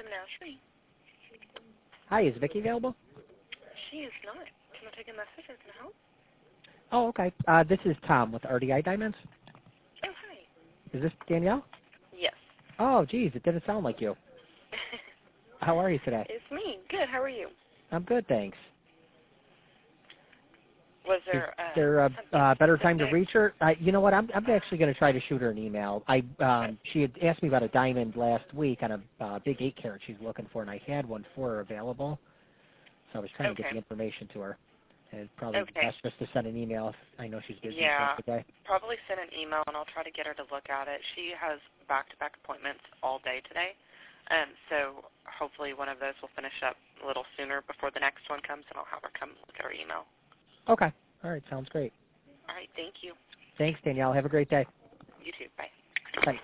Menagerie. Hi, is Vicky available? She is not. Can I take a message or can I help? Oh, okay. This is Tom with RDI Diamonds. Oh, hi. Is this Danielle? Yes. Oh, geez, it didn't sound like you. How are you today? It's me. Good. How are you? I'm good, thanks. Was Is there there a better time to specific? reach her? You know what? I'm actually going to try to shoot her an email. She had asked me about a diamond last week on a big 8-carat she's looking for, and I had one for her available. So I was trying to get the information to her. And it's probably best just to send an email if I know she's busy today. Probably send an email, and I'll try to get her to look at it. She has back-to-back appointments all day today, so hopefully one of those will finish up a little sooner before the next one comes, and I'll have her come look at her email. Okay. All right. Sounds great. All right. Thank you. Thanks, Danielle. Have a great day. You too. Bye. Bye.